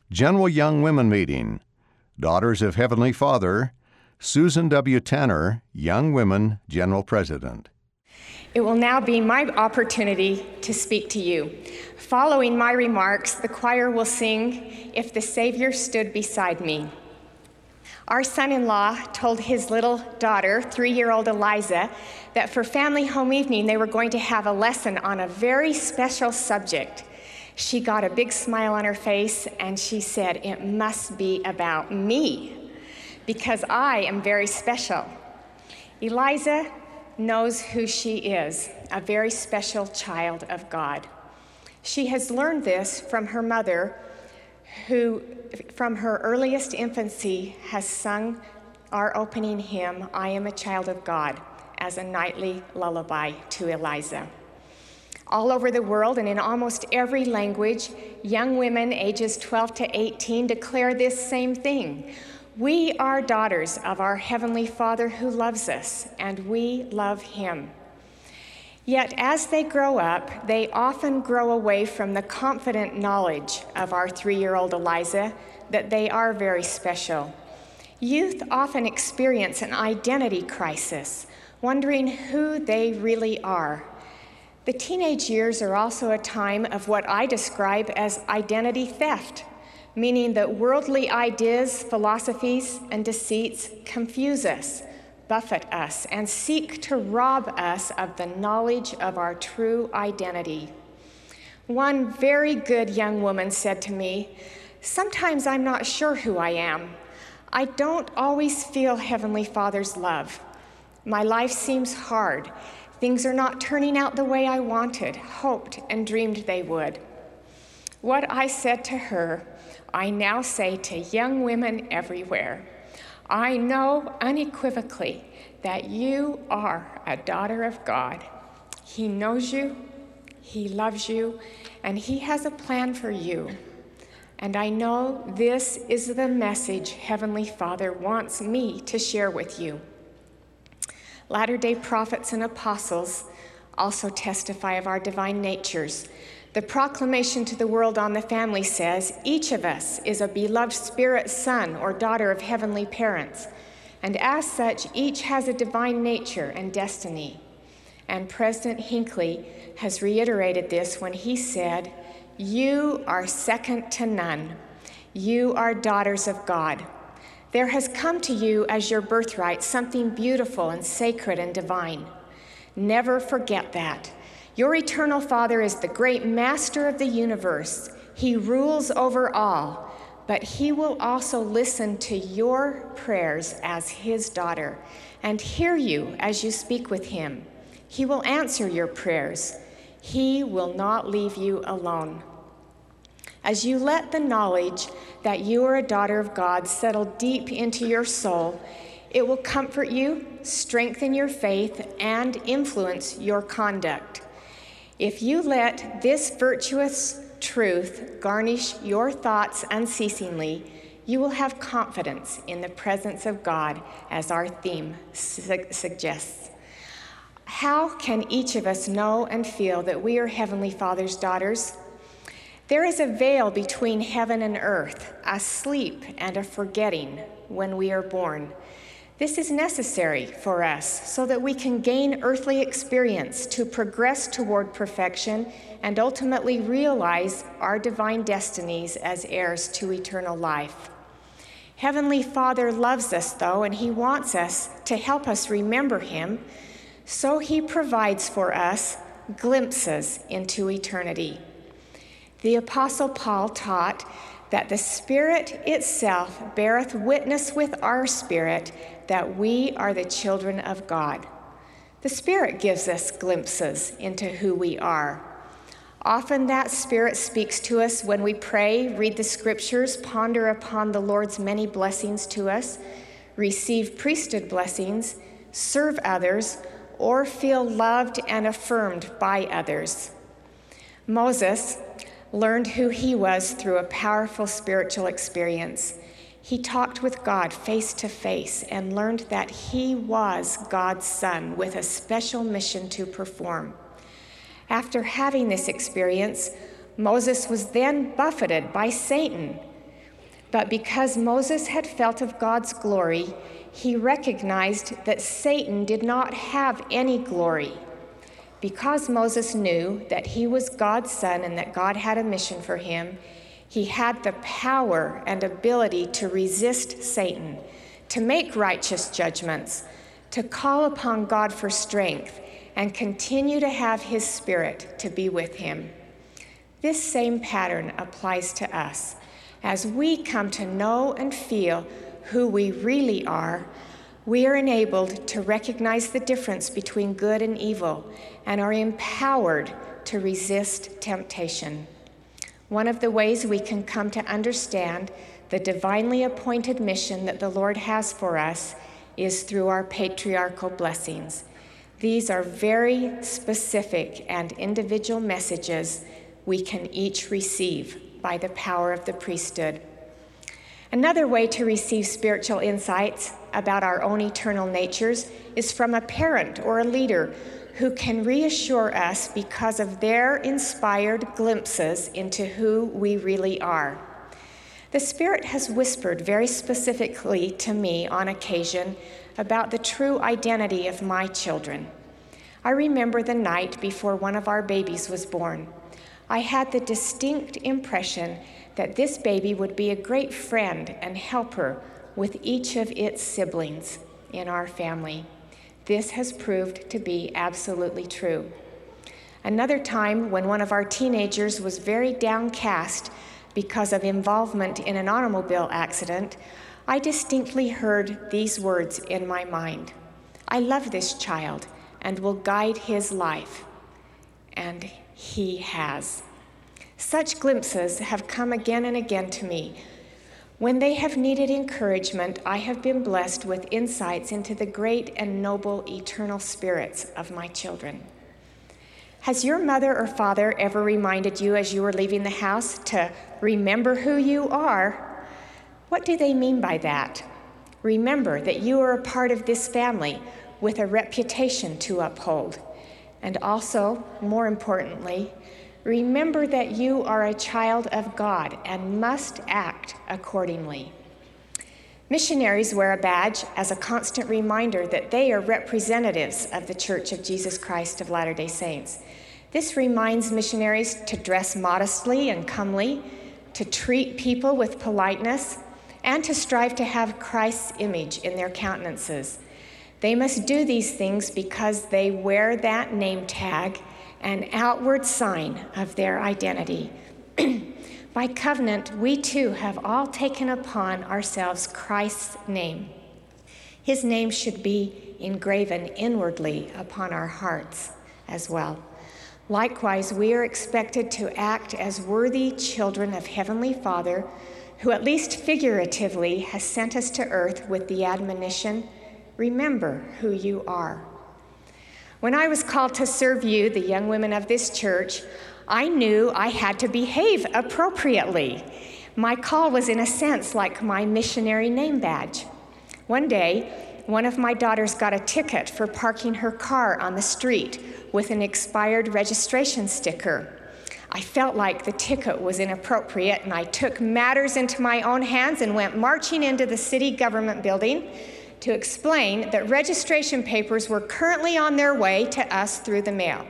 General Young Women Meeting. Daughters of Heavenly Father, Susan W. Tanner, Young Women General President. It will now be my opportunity to speak to you. Following my remarks, the choir will sing, "If the Savior Stood Beside Me." Our son-in-law told his little daughter, 3-year-old Eliza, that for family home evening they were going to have a lesson on a very special subject. She got a big smile on her face and she said, "It must be about me, because I am very special." Eliza knows who she is, a very special child of God. She has learned this from her mother, who from her earliest infancy has sung our opening hymn, "I Am a Child of God," as a nightly lullaby to Eliza. All over the world and in almost every language, young women ages 12 to 18 declare this same thing. We are daughters of our Heavenly Father who loves us, and we love Him. Yet as they grow up, they often grow away from the confident knowledge of our 3-year-old Eliza that they are very special. Youth often experience an identity crisis, wondering who they really are. The teenage years are also a time of what I describe as identity theft, meaning that worldly ideas, philosophies, and deceits confuse us, buffet us, and seek to rob us of the knowledge of our true identity. One very good young woman said to me, "Sometimes I'm not sure who I am. I don't always feel Heavenly Father's love. My life seems hard. Things are not turning out the way I wanted, hoped, and dreamed they would." What I said to her, I now say to young women everywhere. I know unequivocally that you are a daughter of God. He knows you, He loves you, and He has a plan for you. And I know this is the message Heavenly Father wants me to share with you. Latter-day prophets and apostles also testify of our divine natures. The proclamation to the world on the family says, each of us is a beloved spirit son or daughter of heavenly parents, and as such, each has a divine nature and destiny. And President Hinckley has reiterated this when he said, "You are second to none. You are daughters of God. There has come to you as your birthright something beautiful and sacred and divine. Never forget that. Your eternal Father is the great master of the universe. He rules over all, but He will also listen to your prayers as His daughter and hear you as you speak with Him. He will answer your prayers. He will not leave you alone. As you let the knowledge that you are a daughter of God settle deep into your soul, it will comfort you, strengthen your faith, and influence your conduct. If you let this virtuous truth garnish your thoughts unceasingly, you will have confidence in the presence of God, as our theme suggests. How can each of us know and feel that we are Heavenly Father's daughters? There is a veil between heaven and earth, a sleep and a forgetting when we are born. This is necessary for us so that we can gain earthly experience to progress toward perfection and ultimately realize our divine destinies as heirs to eternal life. Heavenly Father loves us, though, and He wants us to help us remember Him, so He provides for us glimpses into eternity. The Apostle Paul taught that the Spirit itself beareth witness with our spirit that we are the children of God. The Spirit gives us glimpses into who we are. Often that Spirit speaks to us when we pray, read the Scriptures, ponder upon the Lord's many blessings to us, receive priesthood blessings, serve others, or feel loved and affirmed by others. Moses learned who he was through a powerful spiritual experience. He talked with God face to face and learned that he was God's son with a special mission to perform. After having this experience, Moses was then buffeted by Satan, But because Moses had felt of God's glory, he recognized that Satan did not have any glory. Because Moses knew that he was God's son and that God had a mission for him, he had the power and ability to resist Satan, to make righteous judgments, to call upon God for strength, and continue to have his Spirit to be with him. This same pattern applies to us. As we come to know and feel who we really are, we are enabled to recognize the difference between good and evil and are empowered to resist temptation. One of the ways we can come to understand the divinely appointed mission that the Lord has for us is through our patriarchal blessings. These are very specific and individual messages we can each receive by the power of the priesthood. Another way to receive spiritual insights about our own eternal natures is from a parent or a leader who can reassure us because of their inspired glimpses into who we really are. The Spirit has whispered very specifically to me on occasion about the true identity of my children. I remember the night before one of our babies was born. I had the distinct impression that this baby would be a great friend and helper with each of its siblings in our family. This has proved to be absolutely true. Another time, when one of our teenagers was very downcast because of involvement in an automobile accident, I distinctly heard these words in my mind: "I love this child and will guide his life." And he has. Such glimpses have come again and again to me. When they have needed encouragement, I have been blessed with insights into the great and noble eternal spirits of my children. Has your mother or father ever reminded you as you were leaving the house to remember who you are? What do they mean by that? Remember that you are a part of this family with a reputation to uphold. And also, more importantly, remember that you are a child of God and must act accordingly. Missionaries wear a badge as a constant reminder that they are representatives of the Church of Jesus Christ of Latter-day Saints. This reminds missionaries to dress modestly and comely, to treat people with politeness, and to strive to have Christ's image in their countenances. They must do these things because they wear that name tag, an outward sign of their identity. By covenant, we too have all taken upon ourselves Christ's name. His name should be engraven inwardly upon our hearts as well. Likewise, we are expected to act as worthy children of Heavenly Father, who at least figuratively has sent us to earth with the admonition, "Remember who you are." When I was called to serve you, the young women of this church, I knew I had to behave appropriately. My call was, in a sense, like my missionary name badge. One day, one of my daughters got a ticket for parking her car on the street with an expired registration sticker. I felt like the ticket was inappropriate, and I took matters into my own hands and went marching into the city government building to explain that registration papers were currently on their way to us through the mail.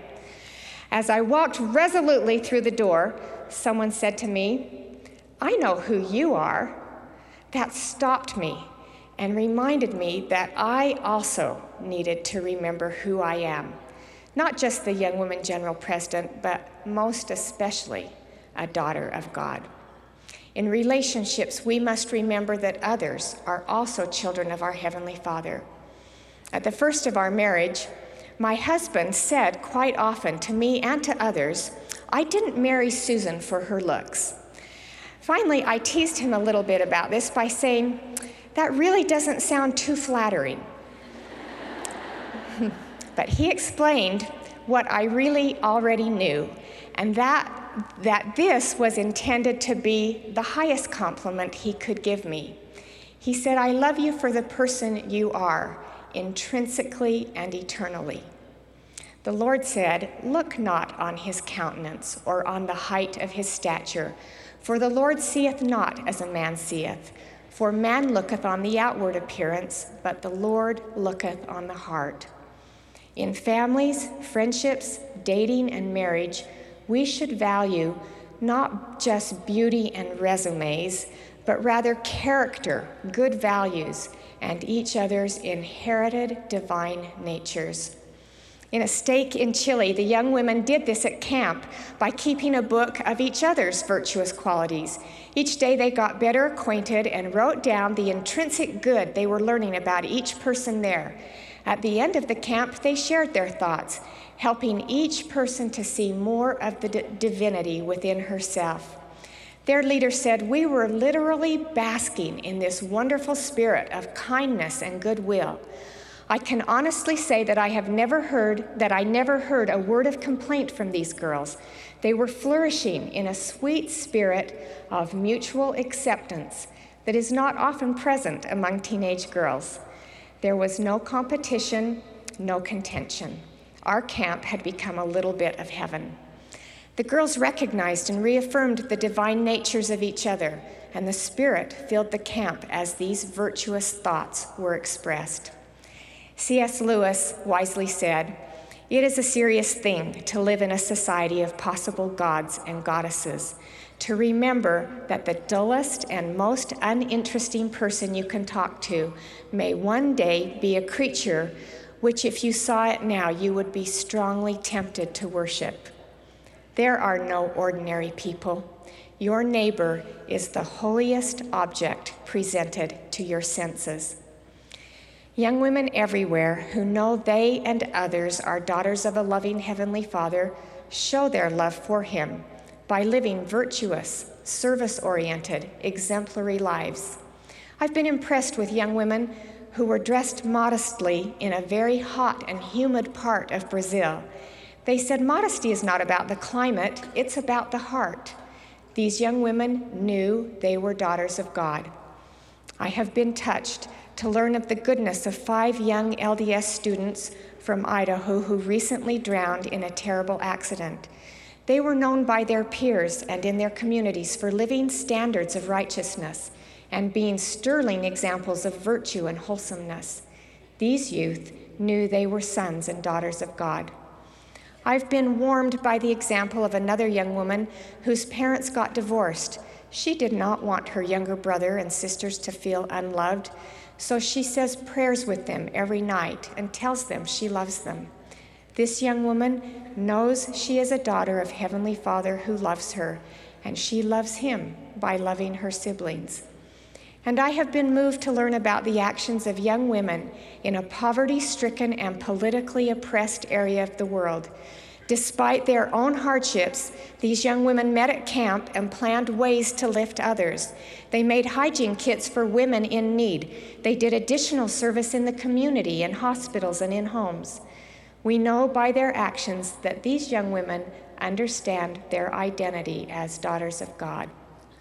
As I walked resolutely through the door, someone said to me, "I know who you are." That stopped me and reminded me that I also needed to remember who I am. Not just the Young Women General President, but most especially a daughter of God. In relationships, we must remember that others are also children of our Heavenly Father. At the first of our marriage, my husband said quite often to me and to others, "I didn't marry Susan for her looks." Finally, I teased him a little bit about this by saying, "That really doesn't sound too flattering." But he explained what I really already knew, and that this was intended to be the highest compliment he could give me. He said, "I love you for the person you are, intrinsically and eternally." The Lord said, "Look not on his countenance or on the height of his stature, For the Lord seeth not as a man seeth. For man looketh on the outward appearance, but the Lord looketh on the heart. In families, friendships, dating, and marriage, we should value not just beauty and resumes, but rather character, good values, and each other's inherited divine natures. In a stake in Chile, the young women did this at camp by keeping a book of each other's virtuous qualities. Each day they got better acquainted and wrote down the intrinsic good they were learning about each person there. At the end of the camp, they shared their thoughts, helping each person to see more of the divinity within herself. Their leader said, "We were literally basking in this wonderful spirit of kindness and goodwill. I can honestly say that I never heard a word of complaint from these girls. They were flourishing in a sweet spirit of mutual acceptance that is not often present among teenage girls. There was no competition, no contention. Our camp had become a little bit of heaven." The girls recognized and reaffirmed the divine natures of each other, and the Spirit filled the camp as these virtuous thoughts were expressed. C.S. Lewis wisely said, "It is a serious thing to live in a society of possible gods and goddesses, to remember that the dullest and most uninteresting person you can talk to may one day be a creature which, if you saw it now, you would be strongly tempted to worship. There are no ordinary people. Your neighbor is the holiest object presented to your senses." Young women everywhere who know they and others are daughters of a loving Heavenly Father show their love for Him by living virtuous, service-oriented, exemplary lives. I've been impressed with young women who were dressed modestly in a very hot and humid part of Brazil. They said modesty is not about the climate, it's about the heart. These young women knew they were daughters of God. I have been touched to learn of the goodness of 5 young LDS students from Idaho who recently drowned in a terrible accident. They were known by their peers and in their communities for living standards of righteousness and being sterling examples of virtue and wholesomeness. These youth knew they were sons and daughters of God. I've been warmed by the example of another young woman whose parents got divorced. She did not want her younger brother and sisters to feel unloved, so she says prayers with them every night and tells them she loves them. This young woman knows she is a daughter of Heavenly Father who loves her, and she loves Him by loving her siblings. And I have been moved to learn about the actions of young women in a poverty-stricken and politically oppressed area of the world. Despite their own hardships, these young women met at camp and planned ways to lift others. They made hygiene kits for women in need. They did additional service in the community, in hospitals, and in homes. We know by their actions that these young women understand their identity as daughters of God.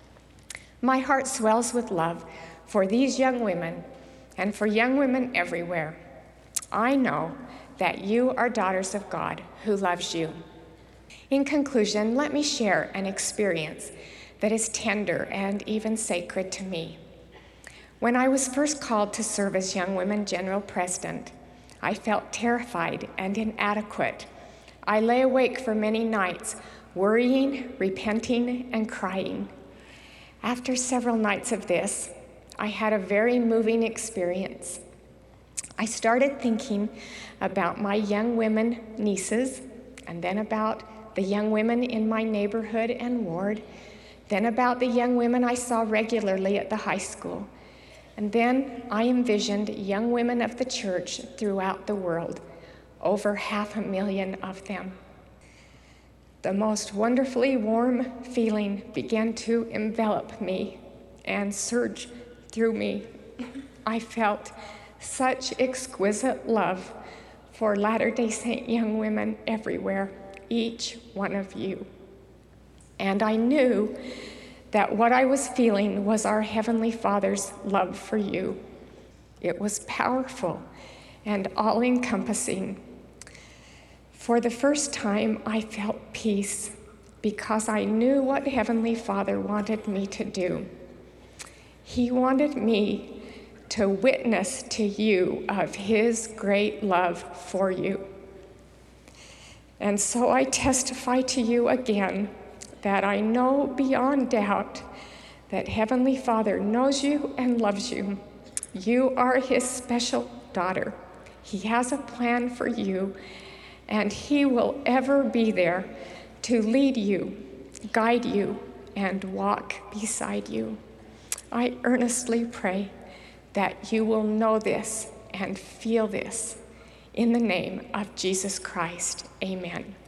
My heart swells with love for these young women and for young women everywhere. I know that you are daughters of God who loves you. In conclusion, let me share an experience that is tender and even sacred to me. When I was first called to serve as Young Women General President, I felt terrified and inadequate. I lay awake for many nights, worrying, repenting, and crying. After several nights of this, I had a very moving experience. I started thinking about my young women nieces, and then about the young women in my neighborhood and ward, then about the young women I saw regularly at the high school. And then I envisioned young women of the church throughout the world, over 500,000 of them. The most wonderfully warm feeling began to envelop me and surge through me. I felt such exquisite love for Latter-day Saint young women everywhere, each one of you. And I knew that what I was feeling was our Heavenly Father's love for you. It was powerful and all-encompassing. For the first time, I felt peace. because I knew what Heavenly Father wanted me to do. He wanted me to witness to you of his great love for you. And so I testify to you again that I know beyond doubt that Heavenly Father knows you and loves you. You are his special daughter. He has a plan for you, and he will ever be there to lead you, guide you, and walk beside you. I earnestly pray that you will know this and feel this. In the name of Jesus Christ, amen.